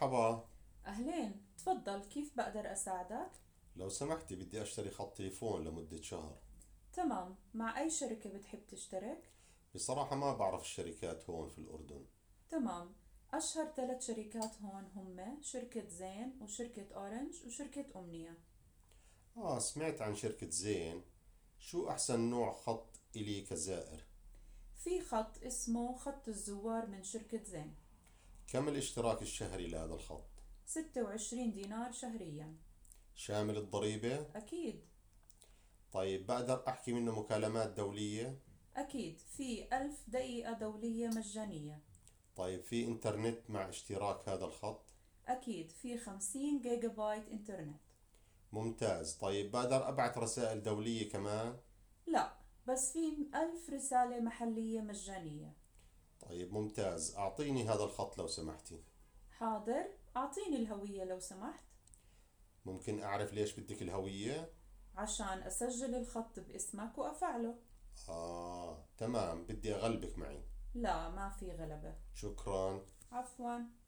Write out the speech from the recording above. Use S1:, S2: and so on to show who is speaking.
S1: مرحبا.
S2: أهلين، تفضل. كيف بقدر أساعدك؟
S1: لو سمحتي بدي أشتري خط تليفون لمدة شهر.
S2: تمام، مع أي شركة بتحب تشترك؟
S1: بصراحة ما بعرف الشركات هون في الأردن.
S2: تمام. أشهر 3 شركات هون هم شركة زين وشركة أورنج وشركة أمنية.
S1: سمعت عن شركة زين. شو أحسن نوع خط إلي كزائر؟
S2: في خط اسمه خط الزوار من شركة زين.
S1: كم الاشتراك الشهري لهذا الخط؟
S2: 26 دينار شهريا.
S1: شامل الضريبة؟
S2: أكيد.
S1: طيب بقدر أحكي منه مكالمات دولية؟
S2: أكيد، في 1000 دقيقة دولية مجانية.
S1: طيب في إنترنت مع اشتراك هذا الخط؟
S2: أكيد، في 50 جيجا بايت إنترنت.
S1: ممتاز. طيب بقدر أبعث رسائل دولية كمان؟
S2: لا، بس في 1000 رسالة محلية مجانية.
S1: طيب ممتاز، أعطيني هذا الخط لو سمحتي.
S2: حاضر، أعطيني الهوية لو سمحت.
S1: ممكن أعرف ليش بدك الهوية؟
S2: عشان أسجل الخط باسمك وأفعله.
S1: تمام، بدي أغلبك معي.
S2: لا، ما في غلبة.
S1: شكرا.
S2: عفوا.